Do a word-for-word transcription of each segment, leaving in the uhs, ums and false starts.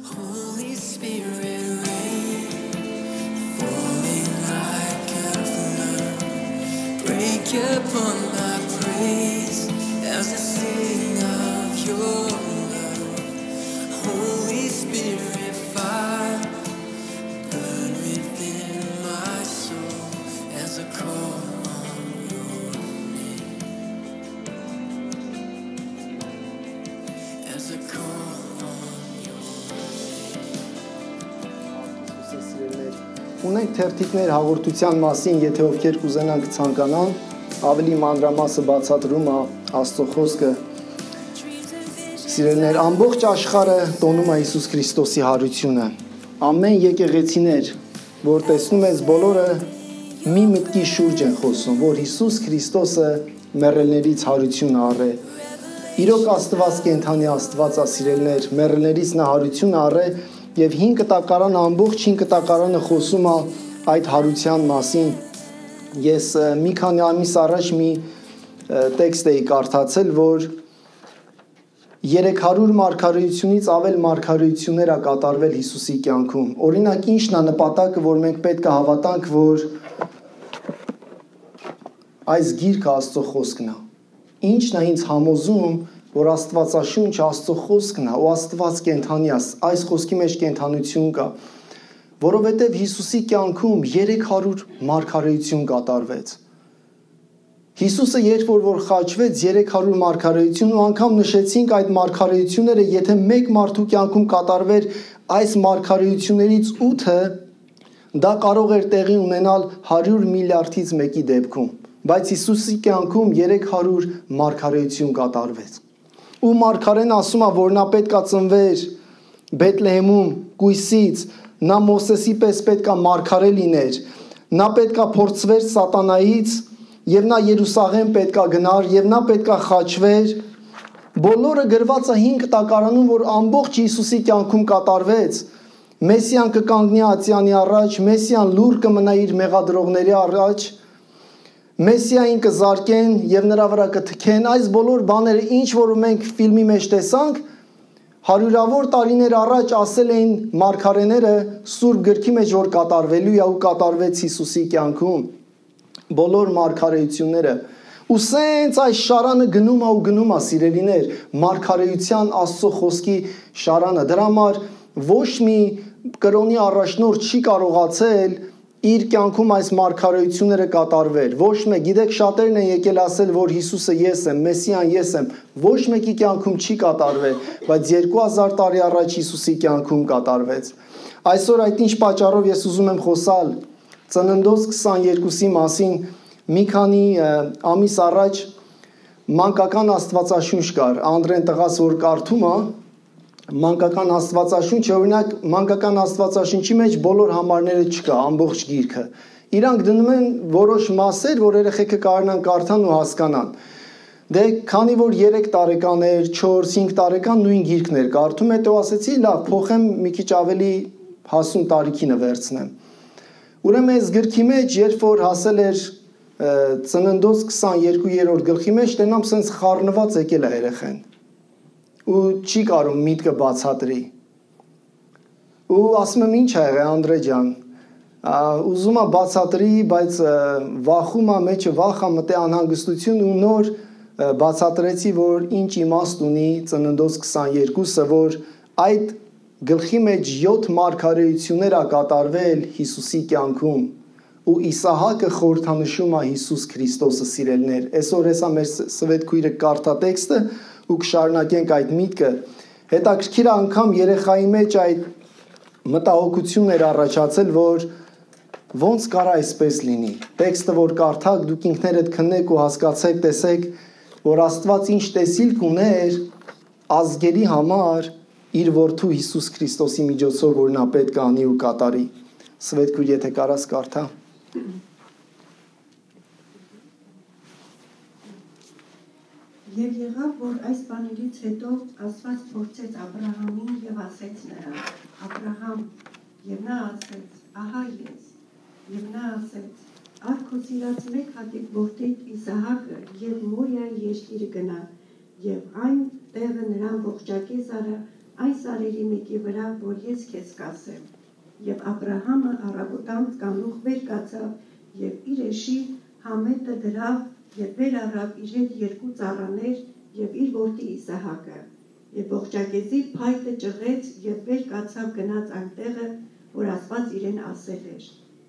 Holy Spirit, rain, falling like a flood, break upon my praise as I sing of your love. Holy Spirit, fire, burn within my soul as I call on your name, as I call on your Ունենք թերթիկներ հաղորդության մասին, եթե ովքեր կուզենան կցանկանան, ավելի մանրամասը բացատրում է Աստծո խոսքը։ Սիրելիներ, ամբողջ աշխարհը տոնում է Հիսուս Քրիստոսի հարությունը։ Ամեն եկեղեցիներ, որ տեսնում ես, բոլորը մի մտքի շուրջ են խոսում, որ Հիսուս Քրիստոսը մեռելներից հարություն առե։ Իրոք Աստված կենդանի Աստված է, սիրելիներ, մեռելներից նա հարություն առե, եւ հին կտակարանը, ամբողջ հին կտակարանը խոսում է այդ հարության մասին։ Ես մի քանի ամիս առաջ մի տեքստ էի կարդացել, որ երեք հարյուր մարգարեությունից ավել մարգարեություններ ա կատարվել Հիսուսի կյանքում։ Օրինակ, ի՞նչն է նպատակը, որ մենք պետք է հավատանք, որ այս գիրքը Աստծո խոսքն է։ Ի՞նչն է ինձ համոզում, որ Աստվածաշունչը Աստծո խոսքն է, ու Աստված կենդանի է, այս խոսքի մեջ կենդանություն կա, որովհետև Հիսուսի կյանքում երեք հարյուր մարգարեություն կատարվեց։ Հիսուսը երբ որ որ խաչվեց, երեք հարյուր մարգարեություն, ու անգամ նշեցինք այդ մարգարեությունները, եթե մեկ մարդու կյանքում կատարվեր այս մարգարեություններից ութը, դա կարող էր տեղի ունենալ հարյուր միլիարդից մեկի դեպքում, բայց Հիսուսի կյանքում երեք հարյուր մարգարեություն կատարվեց։ Ու մարգարեն ասում է, որ նա պետք է ծնվեր Բեթլեհեմում կույսից, նա Մովսեսի պես պետք է մարգարե լիներ, նա պետք է փորձվեր սատանայից, եւ նա Երուսաղեմ պետք է գնար, եւ նա պետք է խաչվեր։ Բոլորը գրված է հին կտակարանում, որ ամբողջ Հիսուսի կյանքում կատարվեց։ Մեսիան կկանգնի ատյանի առաջ, Մեսիան լուր կմնա իր մեղադրողների առաջ, Մեսիային կզարկեն եւ նրա վրա կթքեն։ Այս բոլոր բաները, ինչ որ մենք ֆիլմի մեջ տեսանք, հարյուրավոր տարիներ առաջ ասել էին մարգարեները Սուրբ գրքի մեջ, որ կատարվելու է, ու կատարվեց Հիսուսի կյանքում։ Բոլոր մարգարեությունները։ Ու սենց այս շարանը գնում է ու գնում է, սիրելիներ, մարգարեության Աստծո խոսքի շարանը։ Դրա համար ոչ մի կրոնի առաջնորդ չի կարողացել իր կյանքում այս մարգարեությունները կատարվեր։ Ոչ մեկ, գիտեք, շատերն են եկել ասել, որ Հիսուսը ես եմ, Մեսիան ես եմ, ոչ մեկի կյանքում չի կատարվել, բայց երկու հազար տարի առաջ Հիսուսի կյանքում կատարվեց։ Այսօր այդ ինչ պատճառով ես ուզում եմ խոսալ Ծննդոց քսաներկուսի մասին։ Մի քանի ամիս առաջ մանկական աստվածաշունչ կար, Անդրեն տղաս որ կարդում է, մանկական աստվածաշունչը, օրինակ մանկական աստվածաշունչի մեջ բոլոր համարները չկա, ամբողջ գիրքը։ Իրանք դնում են որոշ մասեր, որ երեխեքը կարողանան կարդան ու հասկանան։ Դե քանի որ երեք տարեկան էր, չորս, հինգ տարեկան նույն գիրքն էր կարդում, հետո ասեցի, լավ, փոխեմ մի քիչ ավելի հասուն տարիքինը վերցնեմ։ Ուրեմն այս գրքի մեջ, երբ որ հասել էր Ծննդոց քսաներկու-րդ գլխի մեջ, տենամ սենց խառնված եկել է երեխեն։ Ու չի կարող միտքը բացատրի։ Ու ասում եմ, ինչ ա եղել, Անդրե ջան, ուզում ա բացատրի, բայց վախում ա, մեջը վախ ա մտե, անհանգստություն, ու նոր բացատրեցի, որ ինչ իմաստ ունի Ծննդոց քսաներկուսը, որ այդ գլխի մեջ յոթ մարգարեություններ ա կատարվել Հիսուսի կյանքում, ու Իսահակը խորհրդանշում է Հիսուս Քրիստոսը, սիրելիներ։ Այսօր հեսա մեր սվետքույրը կարդա տեքստը ու կշարունակենք այդ միտքը։ Հետաքրքիր անգամ երեխայի մեջ այդ մտահոգությունն էր առաջացել, որ ոնց կարա այսպես լինի։ Տեքստը որ կարդաք, դուք ինքներդ քննեք ու հասկացեք, տեսեք, որ Աստված ինչ տեսիլք ուներ ազգերի համար իր որդու Հիսուս Քրիստոսի միջոցով, որ նա պետք է անի ու կատարի։ Սվետքույր, եթե կարաս կարդա։ Եվ եղավ, որ այս բաներից հետո Աստված փորձեց Աբրահամին եւ ասեց նրան. Աբրահամ, եւ նա ասեց. ահա ես։ Եվ նա ասեց. արք քո սիրած մեկ հատիկ որդիդ Իսահակը եւ Մորիայի երկիրը գնա, եւ այն տեղը նրան ողջակեզ արա, այն սարերի մեկի վրա, որ ես քեզ կասեմ։ Եվ Աբրահամը առավոտանց կանուխ վեր կացավ եւ իր էշի Համետը դրավ եւ վեր առավ իր հետ երկու ծառաներ եւ իր որդի Իսահակը։ Եվ ողջակեզի փայտը ճղեց եւ վեր կացավ գնաց այնտեղը, որ Աստված իրեն ասել էր։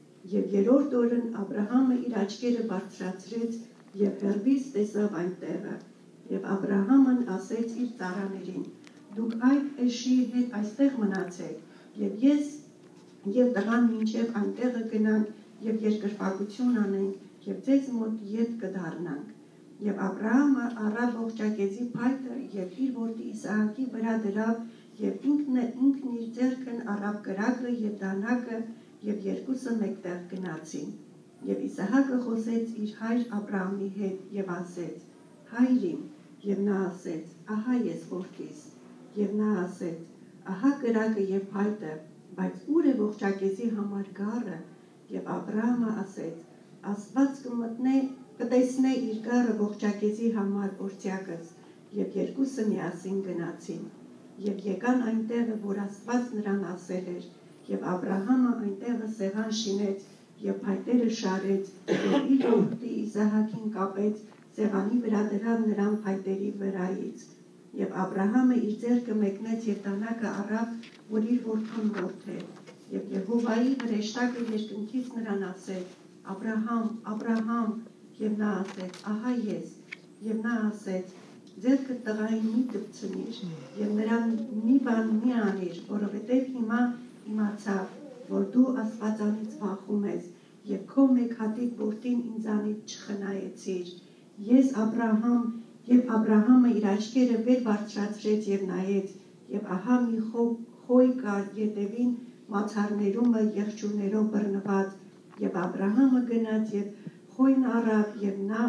Եվ երրորդ օրն Աբրահամը իր աչքերը բարձրացրեց եւ հեռվից տեսավ այնտեղը։ Եվ Աբրահամն ասեց իր ծառաներին. «Դուք այդ էշի հետ այստեղ մնացեք, եւ ես եւ տղան մինչեւ այնտեղը գնանք եւ երկրպագություն անենք եւ ձեզ մոտ ետ կդառնանք»։ Եվ Աբրահամը առավ ողջակեզի փայտը եւ իր որդի Իսահակի վրա դրավ եւ ինքն ինքն իր ձեռքն առավ կրակը եւ դանակը եւ երկուսը մեկտեղ գնացին։ Եվ Իսահակը խոսեց իր հայր Աբրահամի հետ եւ ասեց. «Հայր իմ», եւ նա ասեց. «Ահա ես որդիս»։ Եվ նա ասեց. «Ահա կրակը եւ փայտը, բայց ուր է ողջակեզի համար գառը»։ Եվ Աբրահամը ասեց. «Աստված կմտնե, կտեսնե իր գառը ողջակեզի համար որդյակս»։ Եվ երկուսը միասին գնացին։ Եվ եկան այնտեղը, որ Աստված նրան ասել էր, եւ Աբրահամը այնտեղը սեղան շինեց եւ փայտերը շարեց եւ իր որդի Իսահակին կապեց, սեղանի վրա դրավ նրան փայտերի վրայից։ Եվ Աբրահամը իր ձեռքը մեկնեց եւ տանակը առավ, որ իր որդուն որդեր։ Եվ Եհովայի հրեշտակը երկնքից նրան ասեց. «Աբրահամ, Աբրահամ», եւ նա ասեց. «Ահա ես»։ Եվ նա ասեց. «Ձեռքը տղային մի դպցնիր եւ նրան մի բան մի անիր, որովհետեւ հիմա իմացավ, որ դու Աստվածանից վախում ես եւ քո մեկ հատիկ որդին ինձանից չխնայեցիր։ Ես Աբրահամ», եւ Աբրահամը իր աչքերը վեր բարձրացրեց եւ նայեց, եւ ահա մի խոյ կար ետևին մացառներումը եղջյուրներով բռնված, եւ Աբրահամը գնաց եւ խոյն առավ եւ նա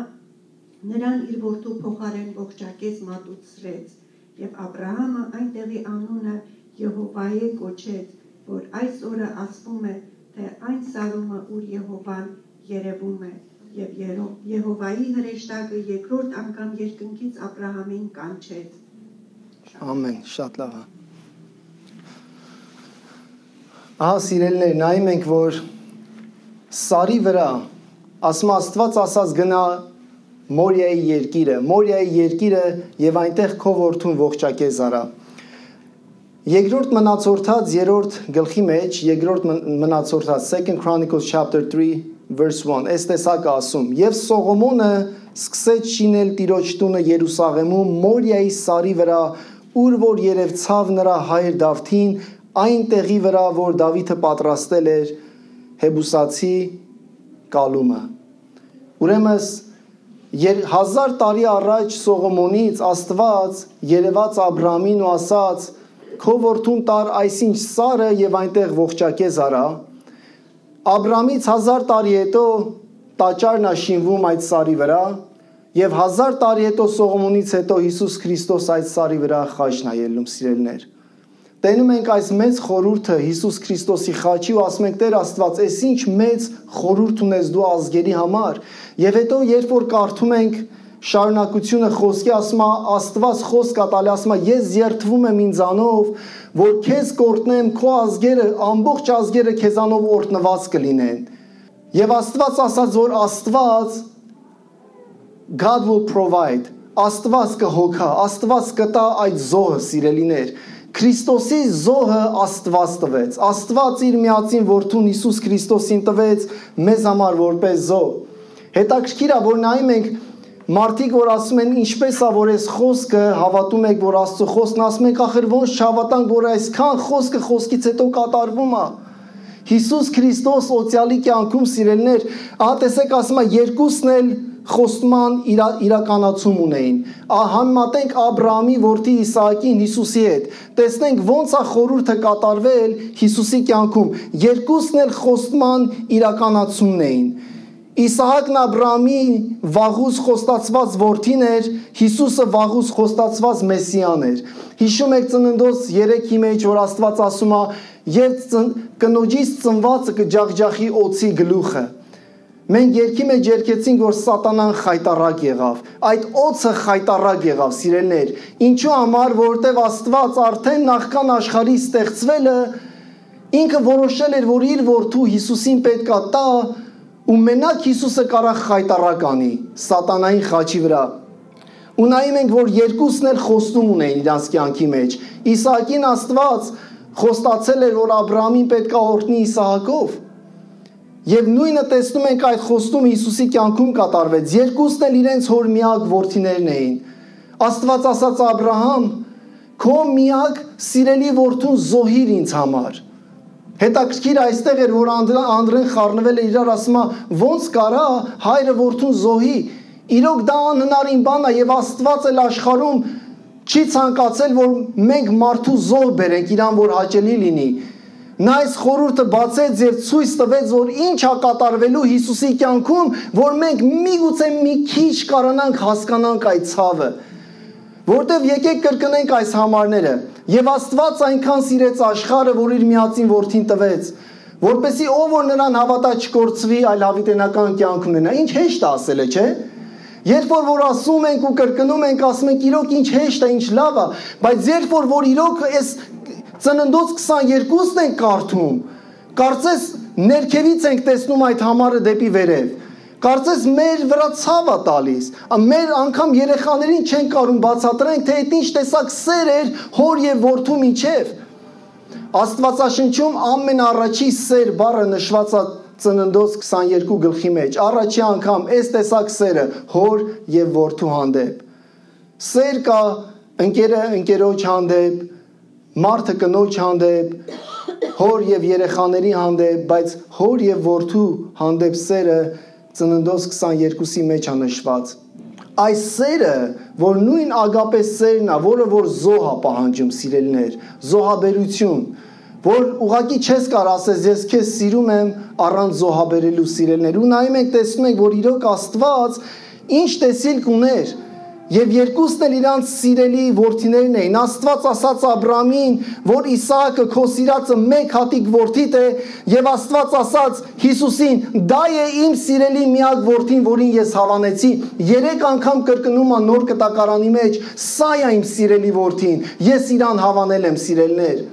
նրան իր որդու փոխարեն ողջակեզ մատուցրեց։ Եվ Աբրահամը այնտեղի անունը Եհովայե կոչեց, որ այս օրը ասվում է, թե այն սարումը, ուր Եհովան երևում է։ Եվ Եհովայի հրեշտակը երկրորդ անգամ երկնքից Աբրահամին կանչեց։ Ամեն, շատ լավ է։ Ահա սիրելիներ, նայում ենք, որ սարի վրա, ասում Աստված ասած գնա Մորիայի երկիրը, Մորիայի երկիրը եւ այնտեղ քո որդուն ողջակեզ արա։ Երկրորդ մնացորդած երրորդ գլխի մեջ, երկրորդ մնացորդած Second Chronicles chapter three verse one, այս տեսակը ասում. «Եվ Սողոմոնը սկսեց շինել Տիրոջ տունը Երուսաղեմում Մորիայի սարի վրա, ուր որ երևցավ նրա հայր Դավթին, այն տեղի վրա, որ Դավիթը պատրաստել էր Հեբուսացի կալումը»։ Ուրեմն հազար տարի առաջ Սողոմոնից Աստված երևաց Աբրահամին ու ասաց. «Քո որդուն տար այսինչ սարը եւ այնտեղ ողջակեզ արա»։ Աբրամից հազար տարի հետո տաճարն է շինվում այդ սարի վրա եւ հազար տարի հետո Սողոմոնից հետո Հիսուս Քրիստոս այդ սարի վրա խաչն է ելնում, սիրելիներ։ Տենում ենք այս մեծ խորհուրդը Հիսուս Քրիստոսի խաչի ու ասում ենք. «Տեր Աստված, այս ինչ մեծ խորհուրդ ունես դու ազգերի համար»։ Եվ հետո երբ որ կարդում ենք շարունակությունը խոսքի, ասում է Աստված խոսք է տալի, ասում է «Ես երդվում եմ ինձանով, որ քեզ կօրտնեմ, քո ազգերը, ամբողջ ազգերը քեզանով օրտնված կլինեն»։ Եվ Աստված ասաց, որ Աստված God will provide, Աստված կհոգա, Աստված կտա այդ զոհը, սիրելիներ։ Քրիստոսի զոհը Աստված տվեց։ Աստված իր միածին որդուն Հիսուս Քրիստոսին տվեց մեզ համար որպես զոհ։ Հետաքրքիր է, որ նայում ենք մարդիկ, որ ասում են ինչպես է, որ այս խոսքը հավատում եք, որ Աստծո խոսքն, ասում ենք ախր ոնց չհավատանք, որ այսքան խոսքը խոսքից հետո կատարվում է։ Հիսուս Քրիստոս օծյալի կյանքում, սիրելիներ, ահա տեսեք, ասում է երկուսն էլ խոստման իրա, իրականացում ունեին։ Համեմատենք Աբրահամի որդի Իսահակին Հիսուսի հետ, տեսնենք ոնց է խորհուրդը կատարվել Հիսուսի կյանքում։ Երկուսն էլ խոստման իրականացումն էին։ Իսահակն Աբրահամի վաղուց խոստացված որդին էր, Հիսուսը վաղուց խոստացված Մեսիան էր։ Հիշում եք Ծննդոց երեքի մեջ, որ Աստված ասում է. «Եվ կնոջից ծնվածը կջախջախի օծի գլուխը»։ Մենք երկի մեջ երկեցինք, որ սատանան խայտառակ եղավ։ Այդ օծը խայտառակ եղավ, սիրելիներ։ Ինչու համար, որովհետև Աստված արդեն նախքան աշխարհի ստեղծվելը ինքը որոշել էր, որ իր որդու Հիսուսին պետքա տա, ու մենակ Հիսուսը կարող խայտառակ անի սատանային խաչի վրա։ Ու նայում ենք, որ երկուսն էլ խոստում ունեն իրանց կյանքի մեջ։ Իսահակին Աստված խոստացել էր, որ Աբրահամին պետքա օրհնի Իսահակով։ Եվ նույնը տեսնում ենք այդ խոստումը Հիսուսի կյանքում կատարվեց։ Երկուսն էլ իրենց հոր միակ որդիներն էին։ Աստված ասաց Աբրահամ, քո միակ սիրելի որդուն զոհիր ինձ համար։ Հետաքրքիր այստեղ էր, որ Անդրեն խառնվել է իրար, ասում է, ոնց կարա հայրը որդուն զոհի։ Իրոք դա անհնարին բան է, եւ Աստված էլ աշխարհում չի ցանկացել, որ մենք մարդու զոհ բերենք, իրան որ հաճելի լինի։ Նա այս խորհուրդը բացեց եւ ցույց տվեց, որ ինչ է կատարվելու Հիսուսի կյանքում, որ մենք միգուցե մի քիչ կարողանանք հասկանանք այդ ցավը։ Որտեւ եկեք կրկնենք այս համարները։ Եվ Աստված այնքան սիրեց աշխարհը, որ իր միածին որդին տվեց, որպեսզի ով որ նրան հավատա չկորցվի, այլ հավիտենական կյանք ունենա։ Ինչ հեշտ է ասելը, չէ՞։ Երբ որ որ ասում ենք ու կրկնում ենք, ասում ենք իրոք ինչ հեշտ է, ինչ լավ է, բայց երբ որ որ իրոք այս Ծննդոց քսաներկուսն ենք կարդում, կարծես ներքևից ենք տեսնում այդ համարը դեպի վերև, կարծես մեր վրա ցավ է տալիս, մեր անգամ երեխաներին չեն կարում բացատրենք, թե այդ ինչ տեսակ սեր էր հոր եւ որդու միջև։ Աստվածաշնչում ամենաառաջի սեր բառը նշված է Ծննդոց քսաներկու գլխի մեջ, առաջի անգամ այս տեսակ սերը հոր եւ որդու հանդեպ։ Սեր կա ընկերը ընկերոջ հանդեպ, մարդը կնոջ հանդեպ, հոր եւ երեխաների հանդեպ, բայց հոր եւ որդու հանդեպ սերը Ծննդոց քսաներկուսի մեջ է նշված։ Այս սերը, որ նույն ագապե սերն է, որը որ զոհ է պահանջում, սիրելիներ, զոհաբերություն, որ ուղղակի չես կարող ասես ես քեզ սիրում եմ առանց զոհաբերելու, սիրելիներ։ Ու նայում ենք, տեսնում ենք, որ իրոք Աստված ինչ տեսիլք ուներ։ Եվ երկուսն էլ իրանց սիրելի որդիներն էին։ Աստված ասաց Աբրահամին, որ Իսահակը քո սիրածը մեկ հատիկ որդիդ է, եւ Աստված ասաց Հիսուսին, դա է իմ սիրելի միակ որդին, որին ես հավանեցի։ Երեք անգամ կրկնում է նոր կտակարանի մեջ, սա է իմ սիրելի որդին, ես իրան հավանել եմ, սիրելիներ։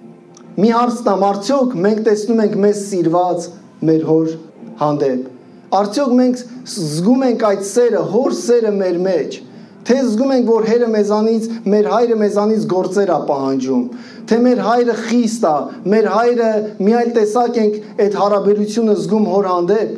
Մի հարցն է, արդյոք մենք տեսնում ենք մեզ սիրված մեր հոր հանդեպ։ Արդյոք մենք զգում ենք այդ սերը, հոր սերը մեր մեջ։ Թե զգում ենք, որ հերը մեզանից, մեր հայրը մեզանից գործեր է պահանջում, թե մեր հայրը խիստ է, մեր հայրը մի այլ տեսակ ենք այդ հարաբերությունը զգում հոր հանդեպ։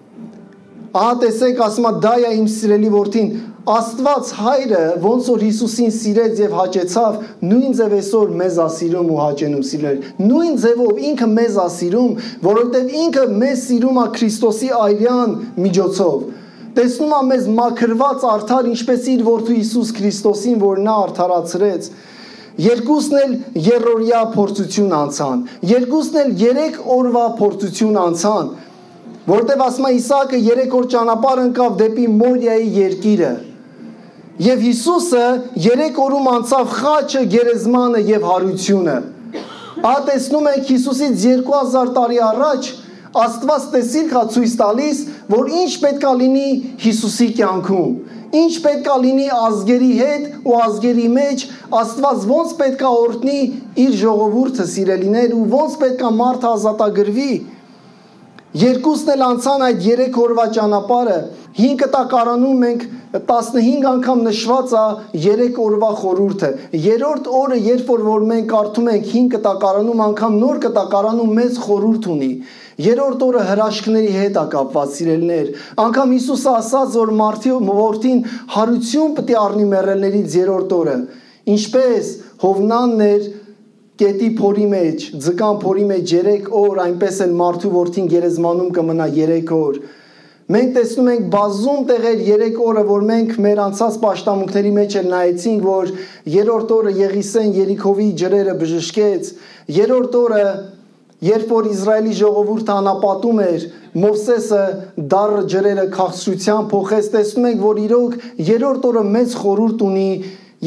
Ահա տեսեք, ասում է, դա է իմ սիրելի որդին։ Աստված հայրը ոնց որ Հիսուսին սիրեց եւ հաճեցավ, նույն ձև այսօր մեզ է սիրում ու հաճենում, սիրելիներ։ Նույն ձևով ինքը մեզ է սիրում, որովհետեւ ինքը մեզ սիրում է Քրիստոսի այրյան միջոցով։ Տեսնում է մեզ մաքրված արդար, ինչպես իր որդու Հիսուս Քրիստոսին, որ նա արդարացրեց։ Երկուսն էլ երրորդյա փորձություն անցան։ Երկուսն էլ երեք օրվա փորձություն անցան, որտեղ ասում է Իսահակը երեք օր ճանապարհ ընկավ դեպի Մորիայի երկիրը։ Եվ Հիսուսը երեք օրում անցավ խաչը, գերեզմանը եւ հարությունը։ Ահա տեսնում եք Հիսուսից երկու հազար տարի առաջ Աստված տեսիլք է ցույց տալիս, որ ինչ պետք է լինի Հիսուսի կյանքում, ինչ պետք է լինի ազգերի հետ ու ազգերի մեջ, Աստված ոնց պետք է օրհնի իր ժողովուրդը, սիրելիներ, ու ոնց պետք է մարդը ազատագրվի։ Երկուսն էլ անցան այդ երեք օրվա ճանապարհը։ Հինգ կտակարանում մենք տասնհինգ անգամ նշված է երեք օրվա խորհուրդը։ Երրորդ օրը, երբ որ որ մենք կարդում ենք հինգ կտակարանում, անգամ նոր կտակարանում մեծ խորհուրդ ունի։ Երրորդ օրը հրաշքների հետ է կապված, սիրելիներ։ Անգամ Հիսուսը ասաց, որ մարդի որդին հարություն պետք է առնի մեռելներից երրորդ օրը։ Ինչպես Հովնանն էր կետի փորի մեջ, ձկան փորի մեջ երեք օր, այնպես էլ մարդու որդին գերեզմանում կմնա երեք օր։ Մենք տեսնում ենք բազում տեղեր երեք օրը, որ մենք մեր անցած պաշտամունքների մեջ էլ նայեցինք, որ երրորդ օրը Եղիսեն Երիքովի ջրերը բժշկեց, երրորդ օրը երբ որ Իսրայելի ժողովուրդը անապատում էր, Մովսեսը դառը ջրերը քաղցրության փոխեց, տեսնում ենք, որ իրոք երրորդ օրը մեծ խորհուրդ ունի եւ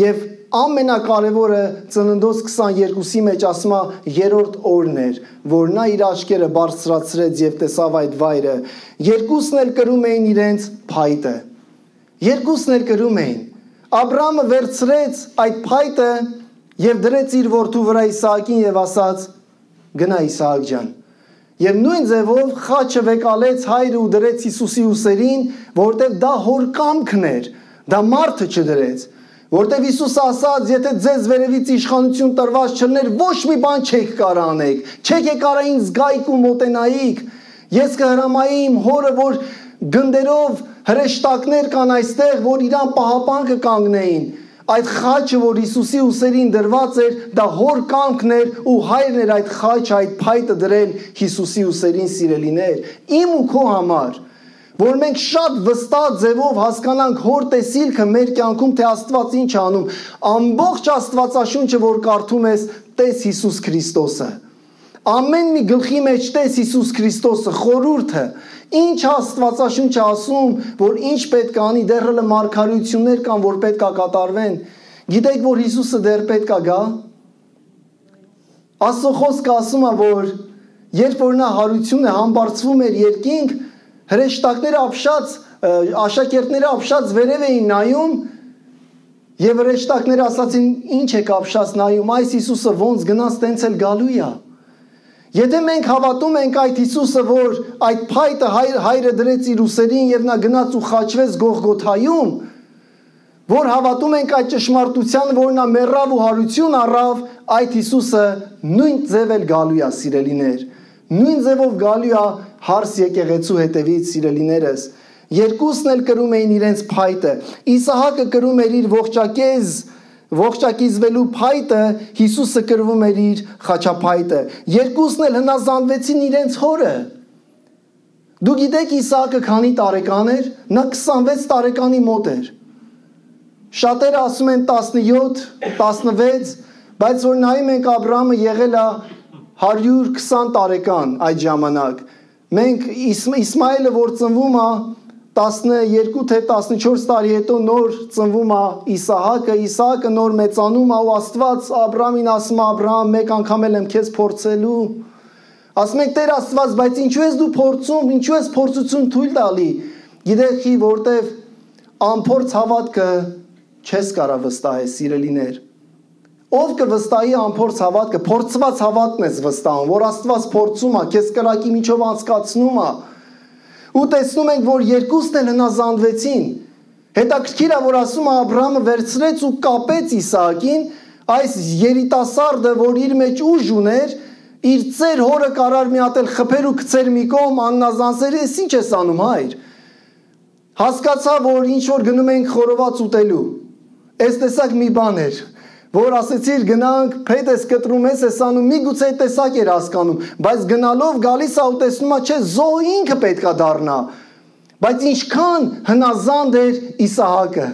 ամենակարևորը Ծննդոց քսաներկուսի մեջ ասում է երրորդ օրն էր, որ նա իր աչքերը բարձրացրեց եւ տեսավ այդ վայրը։ Երկուսն էլ կրում էին իրենց փայտը։ Երկուսն էլ կրում էին։ Աբրահամը վերցրեց այդ փայտը եւ դրեց իր որդու վրա Իսահակին եւ ասաց. գնա Իսահակ ջան։ Եվ նույն ձևով խաչը վեկալեց հայրը ու դրեց Հիսուսի ուսերին, որտեղ դա հոր կամքն էր, դա մարդը չդրեց, որտեղ Հիսուսը ասաց, եթե ձեզ վերևից իշխանություն տրված չլներ, ոչ մի բան չեք կարող անեք, չեք կարող ինձ գայք ու մոտենայիք, ես կհրամայի իմ հորը, որ գնդերով հրեշտակներ կան այստեղ, որ իրան պահապան կկանգնեին։ Այդ խաչը, որ Հիսուսի ուսերին դրված էր, դա հոր կամքն էր ու հայրն էր այդ խաչը, այդ փայտը դրել Հիսուսի ուսերին, սիրելիներ, իմ ու քո համար, որ մենք շատ վստահ ձևով հասկանանք հոր տեսիլքը մեր կյանքում, թե Աստված ինչ անում, ամբողջ Աստվածաշունչը, որ կարդում ես, տես Հիսուս Քրիստոսը, ամեն մի գլխի մեջ տես Հիսուս Քրիստոսը, խորհուրդը, ինչ Աստվածաշունչը ասում, որ ինչ պետք է անի, դեռ հələ մարգարեություններ կան, որ պետք է կատարվեն։ Գիտեք, որ Հիսուսը դեռ պետք է գա։ Աստծո խոսքը ասում է, որ երբ որ նա հարությունը համբարձվում էր երկինք, հրեշտակները ապշած, աշակերտները ապշած վերև էին նայում, եւ հրեշտակները ասացին, ինչ եք ապշած նայում, այս Հիսուսը ոնց գնաց, տենց էլ գալու է։ Եթե մենք հավատում ենք այդ Հիսուսը, որ այդ փայտը հայր, հայրը դրեց իր ուսերին եւ նա գնաց ու խաչվեց Գողգոթայում, որ հավատում ենք այդ ճշմարտությանը, որ նա մեռավ ու հարություն առավ, այդ Հիսուսը նույն ձև էլ գալու է, սիրելիներ, նույն ձևով գալու է հարս եկեղեցու հետևից, սիրելիներս։ Երկուսն էլ կրում էին իրենց փայտը։ Իսահակը կրում էր իր ողջակեզ ողջակիզվելու փայտը, Հիսուսը կրվում էր իր խաչափայտը։ Երկուսն էլ հնազանդվեցին իրենց հորը։ Դու գիտեք Իսահակը քանի տարեկան էր, նա քսանվեց տարեկանի մոտ էր։ Շատերը ասում են տասնյոթ, տասնվեց, բայց որ նայում ենք Աբրահամը եղել է հարյուր քսան տարեկան այդ ժամանակ։ Մենք Իսմայելը որ ծնվում է տասներկու թե տասնչորս տարի հետո նոր ծնվում է Իսահակը, Իսահակը նոր մեծանում է ու Աստված Աբրահամին ասում է Աբրահամ, մեկ անգամ էլ եմ քեզ փորձելու։ Ասում եք Տեր Աստված, բայց ինչու ես դու փորձում, ինչու ես փորձություն թույլ տալի։ Գիտեք ի որտև անփորձ հավատքը չես կարող վստահել, սիրելիներ։ Ով կվստահի անփորձ հավատքը, փորձված հավատն ես վստահում, որ Աստված փորձում է, քեզ կրակի միջով անցկացնում է։ Ու տեսնում ենք, որ երկուսն էլ հնազանդվեցին։ Հետաքրքիր է, որ ասում է Աբրահամը վերցրեց ու կապեց Իսահակին, այս երիտասարդը, որ իր մեջ ուժ ուներ, իր ծեր հորը կարար մի հատ էլ խփեր ու գցեր մի կողմ, աննազանսեր, ես ինչ ես անում, հայր։ Հասկացա, որ ինչ որ գնում ենք խորոված ուտելու։ Այս տեսակ մի բան էր, որ ասեցիր գնանք, փետ ես կտրում ես, ես անում, միգուցե այդ տեսակ էր հասկանում, բայց գնալով գալիս է ու տեսնում է, չէ, զոհը ինքը պետք է դառնա, բայց ինչքան հնազանդ էր Իսահակը։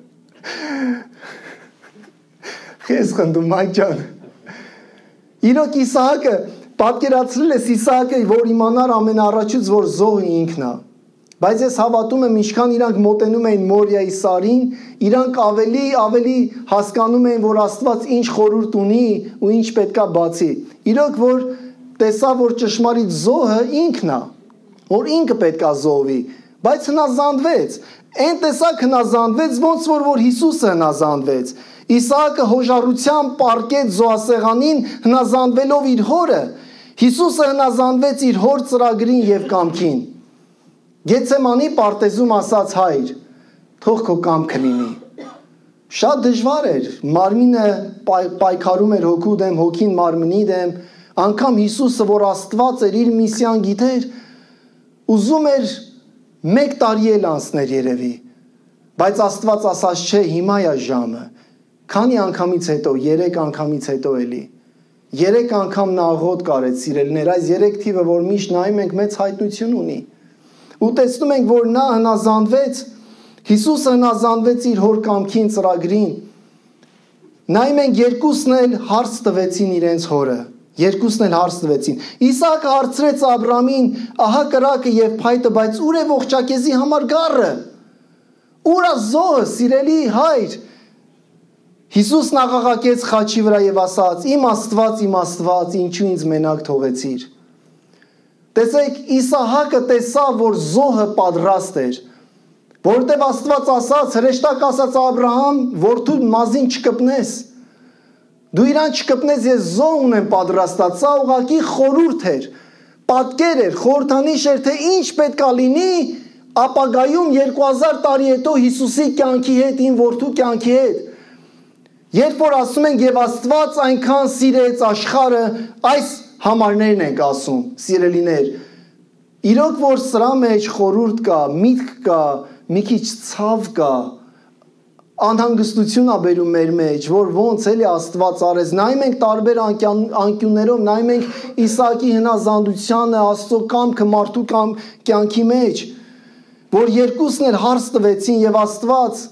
Քեզ խնդում Մայք ջան։ Իրոք Իսահակը, պատկերացրել ես Իսահակը, որ իմանար ամենաառաջից, որ զոհը ինքն է։ Բայց ես հավատում եմ, ինչքան իրանք մոտենում էին Մորիայի սարին, իրանք ավելի ավելի հասկանում էին, որ Աստված ինչ խորհուրդ ունի ու ինչ պետքա բացի։ Իրոք որ տեսա, որ ճշմարիտ զոհը ինքն է, որ ինքը պետքա զոհվի, բայց հնազանդվեց։ Այն տեսակ հնազանդվեց, ոնց որ որ Հիսուսը հնազանդվեց։ Իսահակը հոժարությամբ պառկեց զոհասեղանին, հնազանդվելով իր հորը։ Հիսուսը հնազանդվեց իր հոր ծրագրին եւ կամքին։ Գեցեմանի պարտեզում ասաց հայր, թող քո կամքը լինի։ Շատ դժվար էր, մարմինը պայ, պայքարում էր հոգու դեմ, հոգին մարմնի դեմ, անգամ Հիսուսը, որ Աստված էր, իր միսիան գիտեր, ուզում էր մեկ տարի էլ անցներ երևի, բայց Աստված ասաց չէ, հիմա է ժամը, քանի անգամից հետո, երեք անգամից հետո էլի, երեք անգամ նա աղոտ կարեց, սիրելիներ, այս երեք թիվը, որ միշտ նայում ենք, մեծ հայտնություն ունի։ Ու տեսնում ենք, որ նա հնազանդվեց, Հիսուսը հնազանդվեց իր հոր կամքին ծրագրին։ Նայում ենք երկուսն էլ հարց տվեցին իրենց հորը, երկուսն էլ հարց տվեցին։ Իսահակը հարցրեց Աբրահամին, ահա կրակը եւ փայտը, բայց ուր է ողջակեզի համար գառը։ Ուր է զոհը, սիրելի հայր։ Հիսուսն աղաղակեց խաչի վրա եւ ասաց. «Իմ Աստված, իմ Աստված, ինչու ինձ մենակ թողեցիր»։ Տեսեք, Իսահակը տեսավ, որ զոհը պատրաստ էր, որովհետև Աստված ասաց, հրեշտակ ասաց Աբրահամ, որ դու մազին չկպնես։ Դու իրան չկպնես, ես զոհ ունեմ պատրաստած։ Սա ուղղակի խորհուրդ էր, պատկեր էր, խորհրդանիշ էր, թե ինչ պետք է լինի ապագայում երկու հազար տարի հետո Հիսուսի կյանքի հետ, իմ որդու կյանքի հետ։ Երբ որ ասում ենք եւ Աստված այնքան սիրեց աշխարհը, այս համարներն ենք ասում, սիրելիներ։ Իրոք որ սրա մեջ խորհուրդ կա, միտք կա, մի քիչ ցավ կա, անհանգստություն ա բերում մեր մեջ, որ ոնց էլի Աստված արեց։ Նայում ենք տարբեր անկյուններով, նայում ենք Իսահակի հնազանդությանը, Աստծո կամքը մարդու կամ կյանքի մեջ, որ երկուսն էլ հարց տվեցին եւ Աստված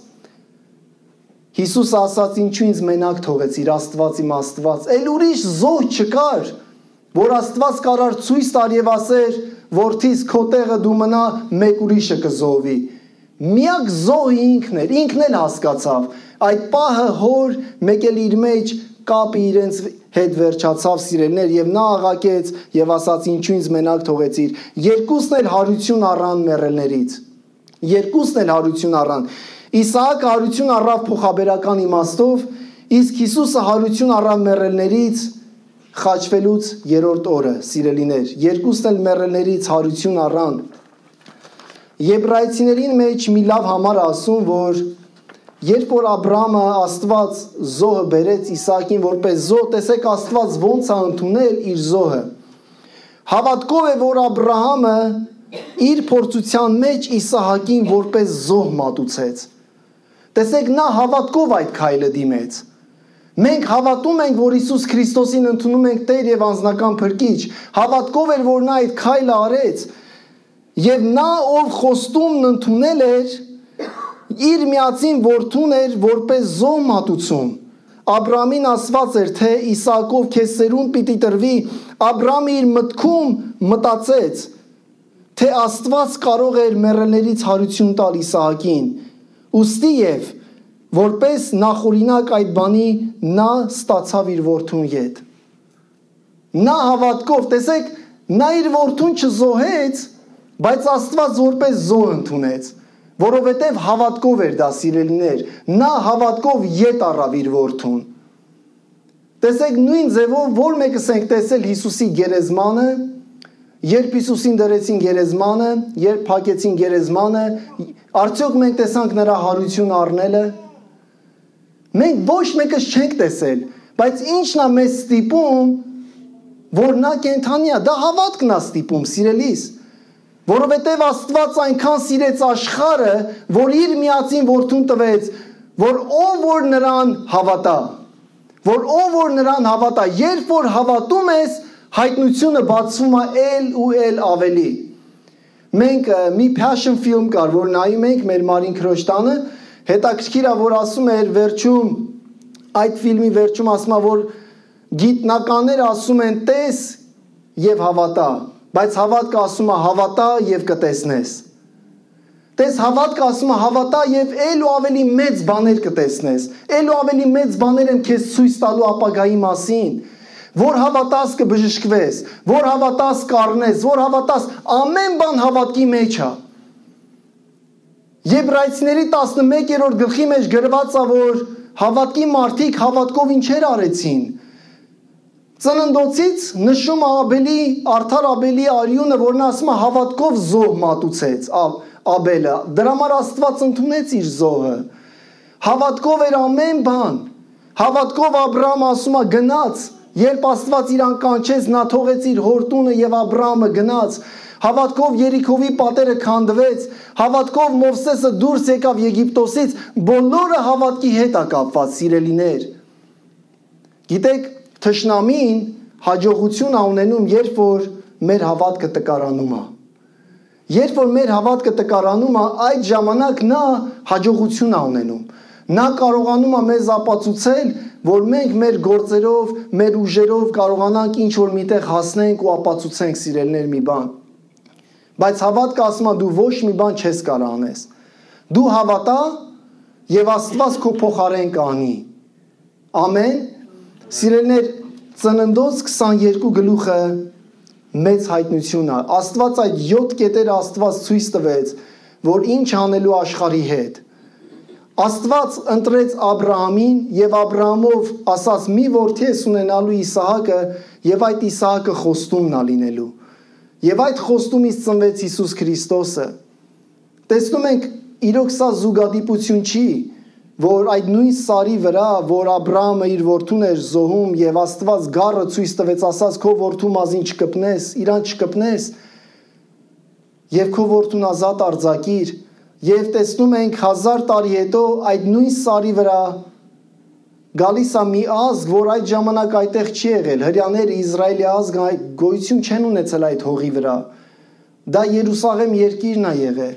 Հիսուս ասաց, ինչու ինձ մենակ թողեցիր, Աստված իմ Աստված։ Էլ ուրիշ զոհ չկար, որ Աստված կարար ցույց տար եւ ասեր, որդիս քո տեղը դու մնա, մեկ ուրիշը կզոհվի։ Միակ զոհը ինքն էր, ինքն էլ հասկացավ։ Այդ պահը հոր մեկ էլ իր մեջ կապը իրենց հետ վերջացավ, սիրելիներ, եւ նա աղակեց եւ ասաց, ինչու ինձ մենակ թողեցիր։ Երկուսն էլ հարություն առան մեռելներից։ Երկուսն էլ հարություն առան։ Իսահակը հարություն առավ փոխաբերական իմաստով, իսկ Հիսուսը հարություն առավ մեռելներից խաչվելուց երրորդ օրը, սիրելիներ, երկուսն էլ մեռելներից հարություն առան։ Եբրայեցիներին մեջ մի լավ համար ասում, որ երբ որ Աբրահամը Աստված զոհը բերեց Իսահակին որպես զոհ, տեսեք Աստված ոնց է ընդունել իր զոհը։ Հավատքով է, որ Աբրահամը իր փորձության մեջ Իսահակին որպես զոհ մատուցեց։ Տեսեք, նա հավատքով այդ քայլը դիմեց։ Մենք հավատում ենք, որ Հիսուս Քրիստոսին ընդունում ենք Տեր եւ անձնական փրկիչ։ Հավատքով էր, որ նա այդ քայլը արեց, եւ նա, ով խոստումն ընդունել էր, իր միածին որդուն էր որպես զոհ մատուցում։ Աբրահամին ասված էր, թե Իսահակով քեզ սերունդ պիտի տրվի։ Աբրահամը իր մտքում մտածեց, թե Աստված կարող էր մեռելներից հարություն տալ Իսահակին։ Ուստի եւ որպես նախօրինակ այդ բանի նա ստացավ իր որդուն յետ։ Նա հավատքով, տեսեք, նա իր որդուն չզոհեց, բայց Աստված որպես զոհ ընդունեց, որովհետև հավատքով էր դա, սիրելիներ, նա հավատքով յետ առավ իր որդուն։ Տեսեք, նույն ձևով որ մեկս ենք տեսել Հիսուսի գերեզմանը, երբ Հիսուսին դրեցին գերեզմանը, երբ փակեցին գերեզմանը, արդյոք մենք տեսանք նրա հարություն առնելը։ Մենք ոչ մեկս չենք տեսել, բայց ինչն է մեզ ստիպում, որ նա կենդանի է, դա հավատքն է ստիպում, սիրելիս, որովհետև Աստված այնքան սիրեց աշխարհը, որ իր միածին որդուն տվեց, որ ով որ նրան հավատա, որ ով որ նրան հավատա, երբ որ հավատում ես, հայտնությունը բացվում է էլ ու էլ ավելի։ Մենք մի passion film կար, որ նայում ենք մեր Մարին Քրոշտանը, հետաքրքիր է, որ ասում էր վերջում, այդ ֆիլմի վերջում ասում է, որ գիտնականները ասում են տես եւ հավատա, բայց հավատքը ասում է հավատա եւ կտեսնես։ Տես հավատքը ասում է հավատա եւ էլ ու ավելի մեծ բաներ կտեսնես, էլ ու ավելի մեծ բաներ են քեզ ցույց տալու ապագայի մասին, որ հավատաս կբժշկվես, որ հավատաս կառնես, որ հավատաս, ամեն բան հավատքի մեջ է։ Եբրայեցիների տասնմեկերորդ գլխի մեջ գրված է, որ հավատքի մարդիկ հավատքով ինչեր արեցին։ Ծննդոցից նշում է Աբելի, արդար Աբելի արյունը, որ նա ասում է հավատքով զոհ մատուցեց Աբելը, դրա համար Աստված ընդունեց իր զոհը։ Հավատքով էր ամեն բան։ Հավատքով Աբրահամը ասում է գնաց, երբ Աստված իրան կանչեց, նա թողեց իր հորտունը եւ Աբրահամը գնաց։ Հավատքով Երիքովի պատերը քանդվեց, հավատքով Մովսեսը դուրս եկավ Եգիպտոսից, բոլորը հավատքի հետ է կապված, սիրելիներ։ Գիտեք, թշնամին հաջողություն է ունենում, երբ որ մեր հավատքը տկարանում է։ Երբ որ մեր հավատքը տկարանում է, այդ ժամանակ նա հաջողություն է ունենում։ Նա կարողանում է մեզ ապացուցել, որ մենք մեր գործերով, մեր ուժերով կարողանանք ինչ-որ միտեղ հասնենք ու ապացուցենք, սիրելիներ, մի բան։ Բայց հավատքը ասում է դու ոչ մի բան չես կարող անես։ Դու հավատա եւ Աստված քո փոխարեն կանի։ Ամեն։ Սիրելիներ, Ծննդոց քսաներկու գլուխը մեծ հայտնություն է։ Աստված այդ յոթ կետերը Աստված ցույց տվեց, որ ինչ անելու աշխարհի հետ։ Աստված ընտրեց Աբրահամին եւ Աբրահամով ասաց՝ մի որդի ես ունենալու Իսահակը եւ այդ Իսահակը խոստումն է լինելու։ Եվ այդ խոստումից ծնվեց Հիսուս Քրիստոսը։ Տեսնում ենք, իրոք սա զուգադիպություն չի, որ այդ նույն սարի վրա, որ Աբրահամը իր որդուն էր զոհում եւ Աստված գառը ցույց տվեց, ասաց քո որդու մազին չկպնես, իրան չկպնես եւ քո որդուն ազատ արձակիր։ Եվ տեսնում ենք հազար տարի հետո այդ նույն սարի վրա գալիս է մի ազգ, որ այդ ժամանակ այդտեղ չի եղել։ Հրեաները, Իսրայելի ազգը գոյություն չեն ունեցել այդ հողի վրա։ Դա Երուսաղեմ երկիրն է եղել։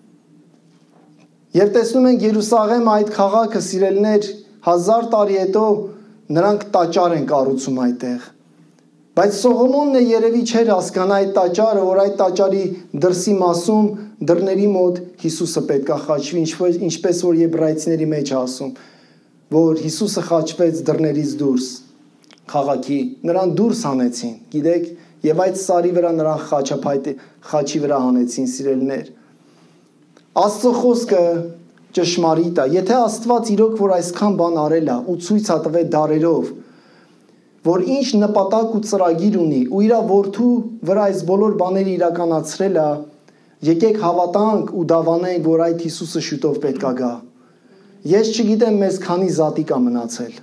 Եվ տեսնում ենք Երուսաղեմ այդ քաղաքը, սիրելիներ, հազար տարի հետո նրանք տաճար են կառուցում այդտեղ։ Բայց Սողոմոնն է երևի չէր հասկանա այդ տաճարը, որ այդ տաճարի դրսի մասում դռների մոտ Հիսուսը պետք է խաչվի, ինչպես որ Եբրայեցիների մեջ ասում, որ Հիսուսը խաչվեց դռներից դուրս քաղաքի, նրան դուրս հանեցին, գիտեք, եւ այդ սարի վրա նրան խաչափայտի խաչի վրա հանեցին, սիրելիներ։ Աստծո խոսքը ճշմարիտ է։ Եթե Աստված իրոք որ այսքան բան արել է ու ցույց է տվել դարերով, որ ինչ նպատակ ու ծրագիր ունի ու իր որդու վրա այս բոլոր բաները իրականացրել է, եկեք հավատանք ու դավանենք, որ այդ Հիսուսը շուտով պետք է գա։ Ես չգիտեմ մեզ քանի զատիկ է մնացել։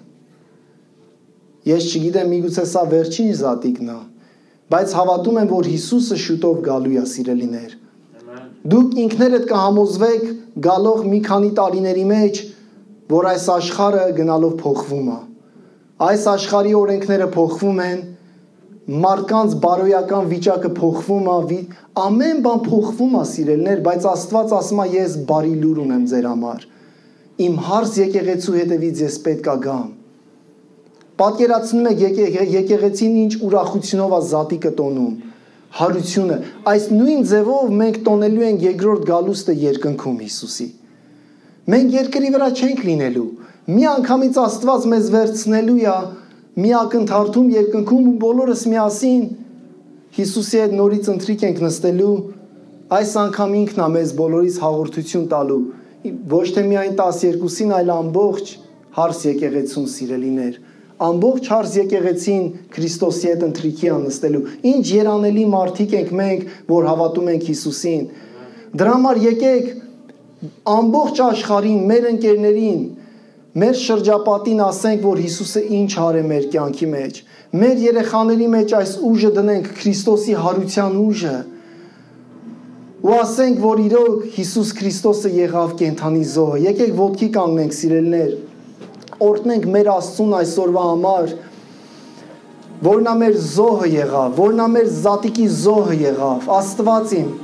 Ես չգիտեմ, միգուցե սա վերջին զատիկն է, բայց հավատում եմ, որ Հիսուսը շուտով գալու է, սիրելիներ։ Դուք ինքներդ կհամոզվեք գալող մի քանի տարիների մեջ, որ այս աշխարհը գնալով փոխվում է։ Այս աշխարհի օրենքները փոխվում են, մարդկանց բարոյական վիճակը փոխվում է, ամեն բան փոխվում է, սիրելիներ, բայց Աստված ասում է ես բարի լուր ունեմ ձեր համար։ Իմ հարս եկեղեցու հետևից ես պետք է գամ։ Պատկերացնում եք եկեղեցին ինչ ուրախությունով է զատիկը տոնում, հարությունը։ Այս նույն ձևով մենք տոնելու ենք երկրորդ գալուստը երկնքում Հիսուսի։ Մենք երկրի վրա չենք լինելու։ Մի անգամից Աստված մեզ վերցնելու է մի ակնթարթում երկնքում ու բոլորս միասին Հիսուսի հետ նորից ընթրիք ենք նստելու, այս անգամ ինքն է մեզ բոլորիս հաղորդություն տալու, ոչ թե միայն տասներկուսին, այլ ամբողջ հարս եկեղեցուն, սիրելիներ, ամբողջ հարս եկեղեցին Քրիստոսի հետ ընթրիքի է նստելու։ Ինչ երանելի մարդիկ ենք մենք, որ հավատում ենք Հիսուսին։ Դրա համար եկեք ամբողջ աշխարհին, մեր ընկերներին, մեր շրջապատին ասենք, որ Հիսուսը ինչ արե մեր կյանքի մեջ։ Մեր երեխաների մեջ այս ուժը դնենք, Քրիստոսի հարության ուժը։ Ու ասենք, որ իրոք Հիսուս Քրիստոսը եղավ կենդանի զոհը։ Եկեք ոտքի կանգնենք, սիրելիներ, օրհնենք մեր Աստծուն այսօրվա համար, որ նա մեր զոհը եղավ, որ նա մեր զատիկի զոհը եղավ։ Աստված իմ,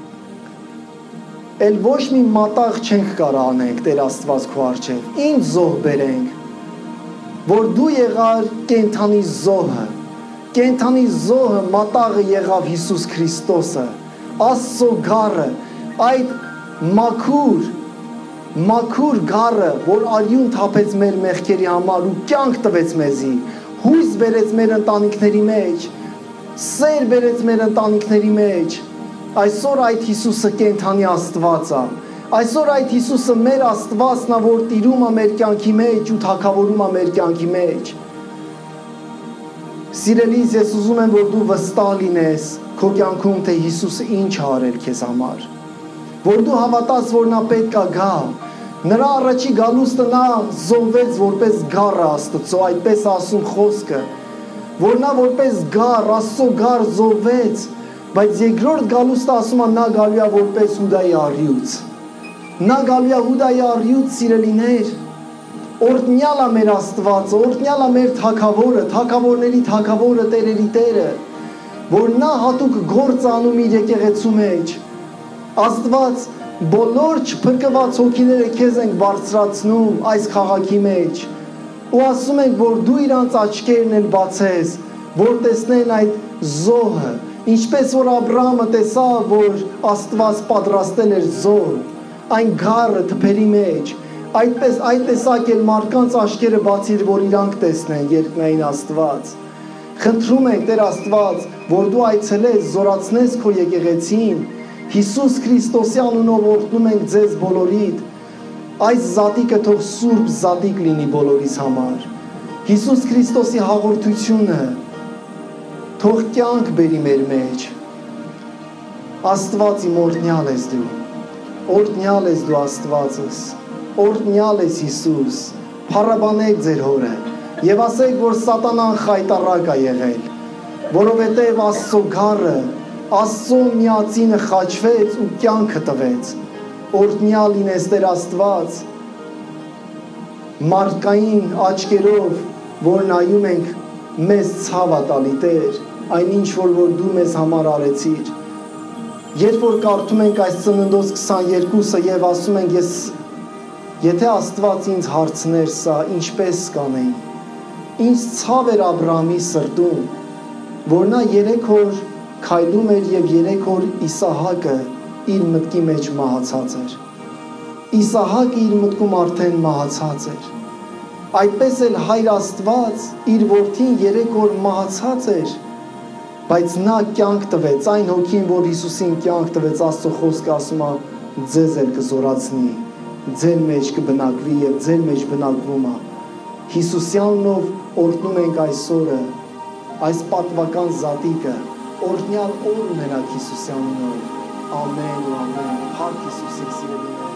էլ ոչ մի մատաղ չենք կարող անենք Տեր Աստված քո առջև։ Ինչ զոհ բերենք, որ դու եղար կենդանի զոհը։ Կենդանի զոհը մատաղը եղավ Հիսուս Քրիստոսը, Աստծո գառը, այդ մաքուր, մաքուր գառը, որ արյուն թափեց մեր մեղքերի համար ու կյանք տվեց մեզի, հույս բերեց մեր ընտանիքների մեջ, սեր բերեց մեր ընտանիքների մեջ։ Այսօր այդ Հիսուսը կենդանի Աստված է։ Այսօր այդ Հիսուսը մեր Աստվածն է, որ տիրում է մեր կյանքի մեջ ու թագավորում է մեր կյանքի մեջ։ Սիրելիս, ես ուզում եմ, որ դու վստահ լինես քո կյանքում, թե Հիսուսը ինչ է արել քեզ համար։ Որ դու հավատաս, որ նա պետք է գա։ Նրա առաջի գալուստը նա զոհվեց որպես գառը Աստծո, այդպես ասում խոսքը, որ նա որպես գառ, Աստծո գառ զոհվեց, բայց երկրորդ գալուստը ասում է նա գալու է որպես Հուդայի առյուծ։ Նա գալու է Հուդայի առյուծ, սիրելիներ։ Օրհնյալ է մեր Աստվածը, օրհնյալ է մեր Թագավորը, թագավորների Թագավորը, տերերի Տերը, որ նա հատուկ գործ անում իր եկեղեցու մեջ։ Աստված բոլոր չփրկված հոգիները քեզ ենք բարձրացնում այս քաղաքի մեջ ու ասում ենք, որ դու իրանց աչքերն էլ բացես, որ տեսնեն այդ զոհը, ինչպես որ Աբրահամը տեսավ, որ Աստված պատրաստել էր զոհ, այն գառը թփերի մեջ, Այդպես այդ տեսակ էլ մարդկանց աչքերը բացիր, որ իրանք տեսնեն երկնային Աստված։ Խնդրում ենք Տեր Աստված, որ դու այցելես, զորացնես քո եկեղեցին։ Հիսուս Քրիստոսի անունով օրհնում ենք ձեզ բոլորիդ։ Այս զատիկը թող սուրբ զատիկ լինի բոլորիս համար։ Հիսուս Քրիստոսի հաղորդությունը թող կյանք բերի մեր մեջ։ Աստված իմ օրհնյալ ես դու։ Օրհնյալ ես դու Աստվածս։ Օրհնյալ ես Հիսուս, փառաբանեք ձեր հորը եւ ասեք, որ սատանան խայտառակ է եղել, որովհետեւ Աստծո գառը, Աստծո միածինը խաչվեց ու կյանքը տվեց։ Օրհնյալ լինես Տեր Աստված, մարդկային աչքերով, որ նայում ենք, մեզ ցավ է տալի Տեր, այնինչ որ որ դու մեզ համար արեցիր։ Երբ որ կարդում ենք այս Ծննդոց քսաներկուսը եւ ասում ենք, ես եթե Աստված ինձ հարցներ սա, ինչպես կանեի։ Ինձ ցավ էր Աբրահամի սրտում, որ նա երեք օր քայլում էր եւ երեք օր Իսահակը իր մտքի մեջ մահացած էր։ Իսահակը իր մտքում արդեն մահացած էր։ Այդպես էլ Հայր Աստված իր որդին երեք օր մահացած էր, բայց նա կյանք տվեց, այն հոգին, որ Հիսուսին կյանք տվեց, Աստծո խոսքը ասում է, ձեզ էլ կզորացնի, ձեր մեջ կբնակվի եւ ձեր մեջ բնակվում է։ Հիսուսյանով օրհնում ենք այս օրը, այս պատվական զատիկը, օրհնյալ օր ունենաք Հիսուսյանով։ Ամեն ու ամեն։ Փառք Հիսուսին, սիրելիներ։